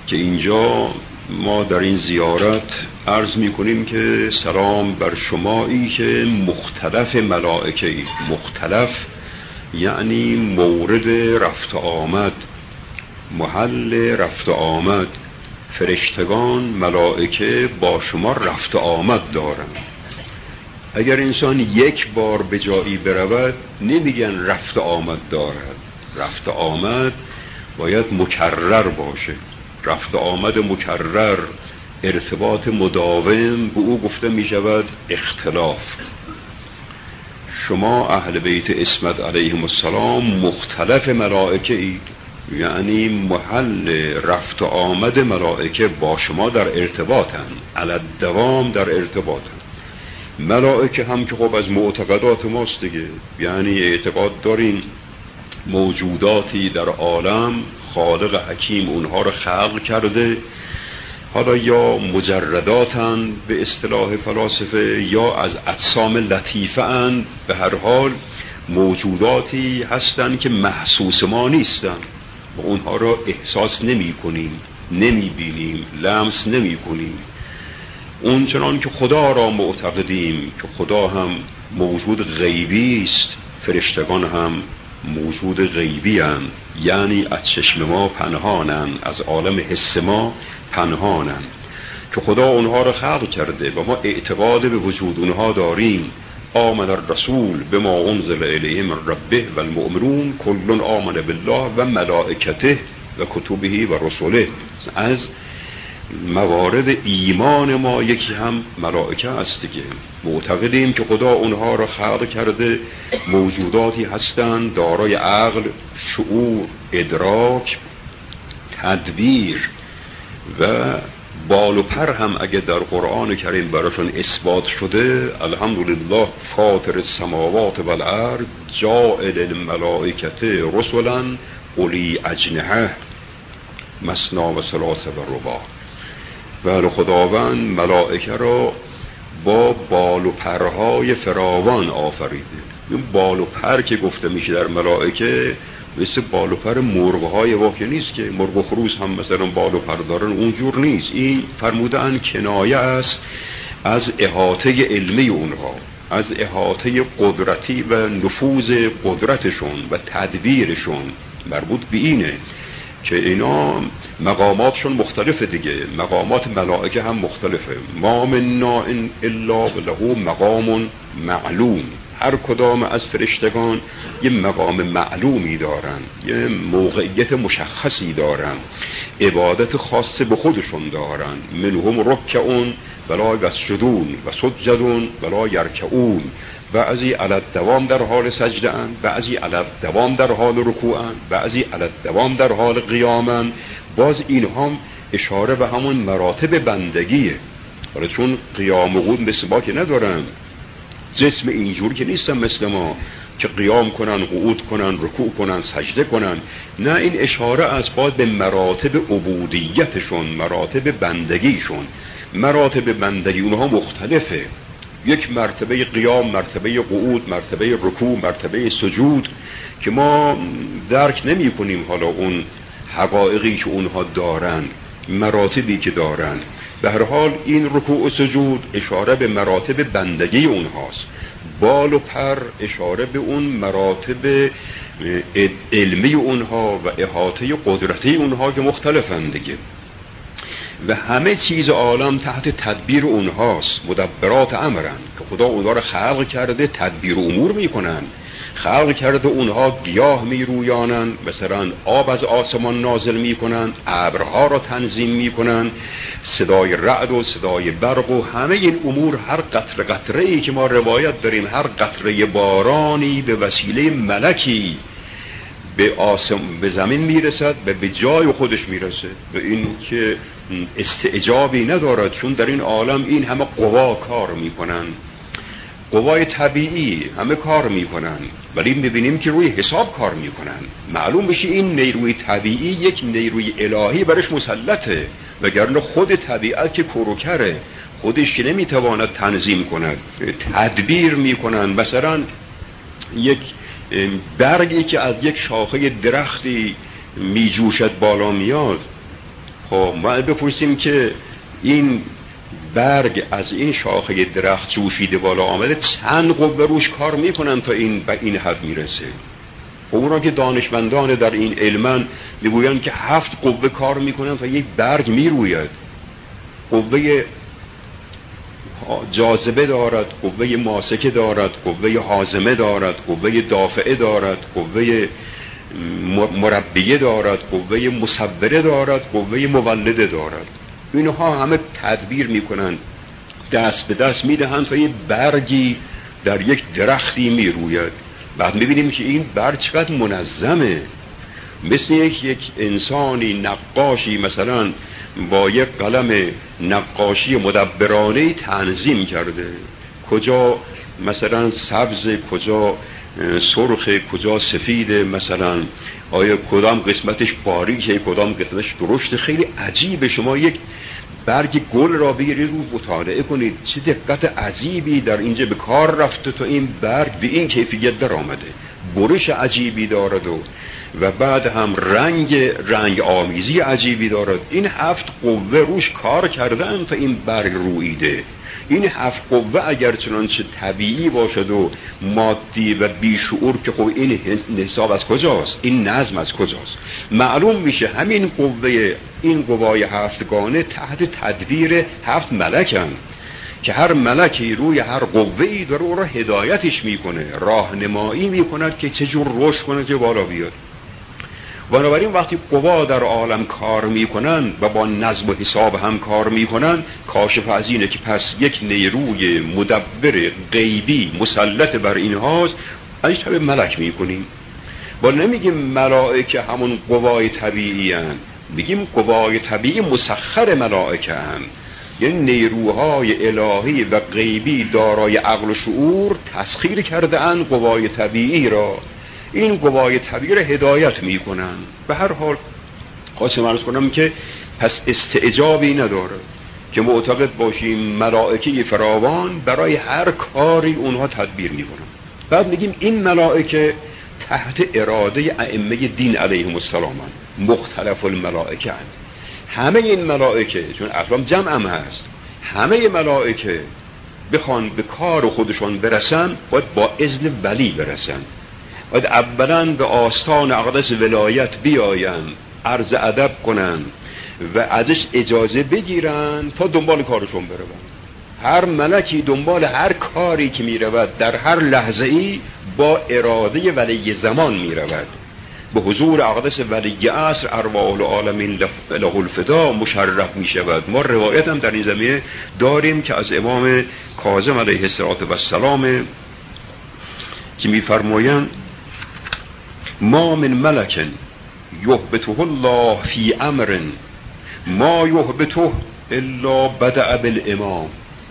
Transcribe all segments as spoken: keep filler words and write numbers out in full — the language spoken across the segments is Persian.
که اینجا ما در این زیارت عرض می کنیم که سلام بر شمایی که مختلف ملائکه اید. مختلف یعنی مورد رفت آمد، محل رفت آمد. فرشتگان ملائکه با شما رفت آمد دارند. اگر انسان یک بار به جایی برود نمیگن رفت آمد دارد. رفت آمد باید مکرر باشه. رفت آمد مکرر، ارتباط مداوم، به او گفته می شود اختلاف. شما اهل بیت عصمت علیهم السلام مختلف ملائکه اید، یعنی محل رفت آمد ملائکه با شما در ارتباطن، علی الدوام در ارتباطن. ملائکه هم که خب از معتقدات ماست دیگه، یعنی اعتقاد داریم موجوداتی در عالم خالق حکیم اونها رو خلق کرده، حالا یا مجرداتن به اصطلاح فلاسفه یا از اجسام لطیفه اند، به هر حال موجوداتی هستند که محسوس ما نیستن و اونها را احساس نمی کنیم، نمی بینیم، لمس نمی کنیم. اون چنان که خدا را معتقدیم که خدا هم موجود غیبی است، فرشتگان هم موجود غیبی هستند، یعنی از چشم ما پنهانند، از عالم حس ما پنهانند، که خدا اونها را خلق کرده و ما اعتقاد به وجود اونها داریم. آمن الرسول بما انزل الیه من ربه و المؤمنون کل آمن بالله و ملائکته و کتبه و رسله. از موارد ایمان ما یکی هم ملائکه است دیگه. معتقدیم که خدا اونها را خلق کرده، موجوداتی هستند دارای عقل، شعور، ادراک، تدبیر و بال و پر هم اگه در قرآن کریم براشون اثبات شده. الحمدلله فاطر السماوات و الارض جاعل الملائکه رسلا اولی اجنحه مثنی و ثلاث و رباع. و خداوند ملائکه را با بال و پرهای فراوان آفریده. این بال و پر که گفته میشه در ملائکه مثل بال و پر مرغ‌های واقعی نیست که مرغ و خروس هم مثلا بال و پر دارن، اونجور نیست. این فرمودن کنایه است از احاطه علمی اونها، از احاطه قدرتی و نفوذ قدرتشون و تدبیرشون. مربوط به اینه که اینا مقاماتشون مختلفه دیگه. مقامات ملائکه هم مختلفه. ما منا الا له مقام معلوم. هر کدام از فرشتگان یه مقام معلومی دارن، یه موقعیت مشخصی دارن، عبادت خاصه به خودشون دارن. منهم رکعون ولا یسجدون و سجدون ولا یرکعون. بعضی علی الدوام در حال سجده اند، بعضی علی الدوام در حال رکوع اند، بعضی علی الدوام در حال قیام اند. باز اینها اشاره به همون مراتب بندگیه. ولی چون قیام و قعود مثل ما که ندارن، جسم اینجور که نیستن مثل ما که قیام کنن، قعود کنن، رکوع کنن، سجده کنن. نه، این اشاره از باز به مراتب عبودیتشون، مراتب بندگیشون. مراتب بندگی اونها مختلفه. یک مرتبه قیام، مرتبه قعود، مرتبه رکوع، مرتبه سجود که ما درک نمی کنیم حالا اون حقایقی که اونها دارن، مراتبی که دارن. به هر حال این رکوع و سجود اشاره به مراتب بندگی اونهاست. بال و پر اشاره به اون مراتب علمی اونها و احاطه قدرتی اونها که مختلفند دیگه. و همه چیز عالم تحت تدبیر اونهاست. مدبرات امرن که خدا اونها رو خلق کرده، تدبیر امور میکنن. خلق کرده اونها گیاه میرویانن، مثلا آب از آسمان نازل میکنن، ابرها را تنظیم میکنن، صدای رعد و صدای برق و همه این امور. هر قطره قطره ای که ما روایت داریم، هر قطره بارانی به وسیله ملکی به آسم به زمین میرسد و به جای خودش میرسه. و این که استعجابی ندارد، چون در این عالم این همه قوا کار میکنن، قوای طبیعی همه کار میکنن، ولی میبینیم که روی حساب کار میکنن. معلوم بشه این نیروی طبیعی یک نیروی الهی برش مسلطه، وگرنه خود طبیعت که کروکره، خودش نمیتواند تنظیم کند. تدبیر میکنن. مثلا یک برگی که از یک شاخه درختی میجوشد بالا میاد، خب ما بپرسیم که این برگ از این شاخه درخت جوشیده بالا آمده، چند قوه روش کار میکنن تا این به این حد میرسه؟ خب اون را که دانشمندان در این علمن میگویند که هفت قوه کار میکنن تا یک برگ میروید. قوه جاذبه دارد، قوه ماسکه دارد، قوه هاضمه دارد، قوه دافعه دارد، قوه مربیه دارد، قوه مصوره دارد، قوه مولده دارد. اینها همه تدبیر میکنن، دست به دست میدهند تا یه برگی در یک درختی میروید. بعد میبینیم که این برگ چقدر منظمه، مثل یک یک انسانی نقاشی مثلا با یک قلم نقاشی مدبرانه تنظیم کرده، کجا مثلا سبز، کجا سرخ، کجا سفید، مثلا آیا کدام قسمتش باریکه، کدام قسمتش درشت. خیلی عجیبه. شما یک برگ گل را بگیرید رو مطالعه کنید، چه دقت عجیبی در اینجا به کار رفته تا این برگ به این کیفیت در آمده. برش عجیبی دارد و و بعد هم رنگ رنگ آمیزی عجیبی دارد. این هفت قوه روش کار کردن تا این برگ رویده. این هفت قوه اگر چنانچه طبیعی باشد و مادی و بیشعور که خب این حساب از کجاست؟ این نظم از کجاست؟ معلوم میشه همین قوه، این قوای هفتگانه تحت تدبیر هفت ملکن که هر ملکی روی هر قوه‌ای داره او را هدایتش میکنه، راهنمایی میکند که چجور رشد کنه که بالا بیاد. بنابراین وقتی قوا در عالم کار میکنن و با نظم و حساب هم کار میکنن، کاشف از اینه که پس یک نیروی مدبر غیبی مسلط بر اینهاست. ازش طبع ملک میکنیم. با نمیگیم ملائکه همون قوای طبیعی هن، میگیم قوای طبیعی مسخر ملائکه هن، یعنی نیروهای الهی و غیبی دارای عقل و شعور تسخیر کرده اند قوای طبیعی را. این قوای طبیعی را هدایت میکنن. به هر حال خواستم عرض کنم که پس استعجابی نداره که معتقد باشیم ملائکه فراوان برای هر کاری اونها تدبیر میکنن. بعد میگیم این ملائکه تحت اراده ائمه دین علیهم السلام مختلف الملائکه هست. همه این ملائکه، چون اقلام جمع هم هست، همه ملائکه بخوان به کار خودشون برسن باید با اذن ولی برسن. باید اولا به آستان اقدس ولایت بیاین، عرض ادب کنن و ازش اجازه بگیرن تا دنبال کارشون برون. هر ملکی دنبال هر کاری که میرود در هر لحظه ای با اراده ولی زمان میرود. به حضور اقدس ولی عصر ارواح العالمین له الفدا مشرف می شود. ما روایت هم در این زمینه داریم که از امام کاظم علیه السلام که می فرمایند ما من ملک یهبطه الله فی امر ما یهبطه الا بدأ بالامام.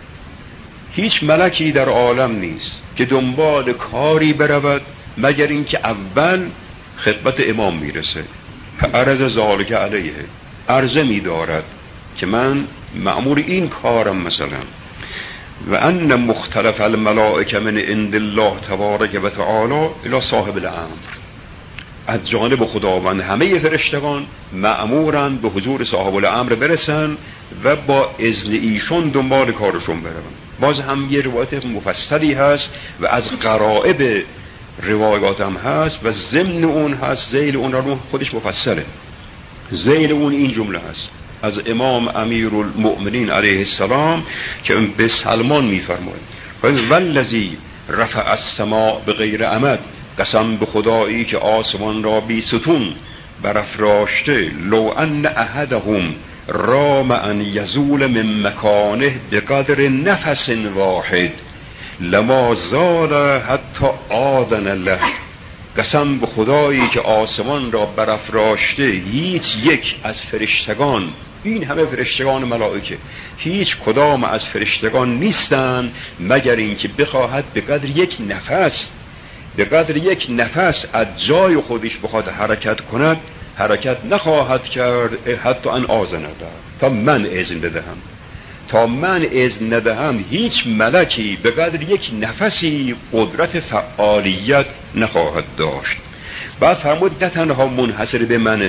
هیچ ملکی در عالم نیست که دنبال کاری برود مگر اینکه اول خدمت امام میرسه. عرض ذالک علیه، عرضه میدارد که من مأمور این کارم مثلا. و ان مختلف الملائکه من عند الله تبارک و تعالی الی صاحب الامر. از جانب خداوند همه فرشتگان مأمورند به حضور صاحب الامر برسن و با اذن ایشون دنبال کارشون برون. باز هم یه روایت مفصلی هست و از غرائب روایات هم هست و ضمن اون هست، ذیل اون رو خودش مفصله. ذیل اون این جمله هست از امام امیرالمؤمنین علیه السلام که به سلمان میفرماید والذی رفع السماء بغیر عمد، قسم به خدایی که آسمان را بی ستون برافراشته، لو ان احدهم رام ان یزول من مکانه بقدر نفس واحد لما زال حتی آذن له. قسم به خدایی که آسمان را برافراشته، هیچ یک از فرشتگان، این همه فرشتگان ملائکه، هیچ کدام از فرشتگان نیستند مگر اینکه بخواهد به قدر یک نفس، به قدر یک نفس از جای خودش بخواد حرکت کند، حرکت نخواهد کرد حتی ان آذن له، تا من اذن بدهم. تا من اذن ندهم هیچ ملکی به قدر یک نفسی قدرت فعالیت نخواهد داشت. بعد فرمود نه تنها منحصر به منه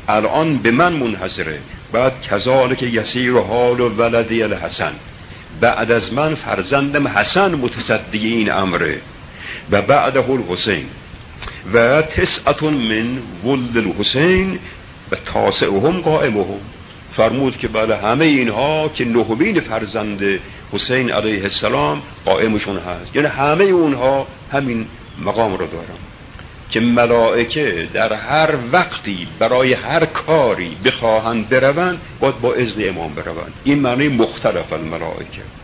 الان به من منحصره. بعد کذالک یسیر حال و ولدی الحسن، بعد از من فرزندم حسن متصدی این امره، و بعده الحسین و تسعة من ولد الحسین و تاسعهم قائمهم. فرمود که بله همه اینها که نهمین فرزند حسین علیه السلام قائمشون هست، یعنی همه اونها همین مقام رو دارن که ملائکه در هر وقتی برای هر کاری بخواهند بروند باید با اذن امام بروند. این معنی مختلف الملائکه.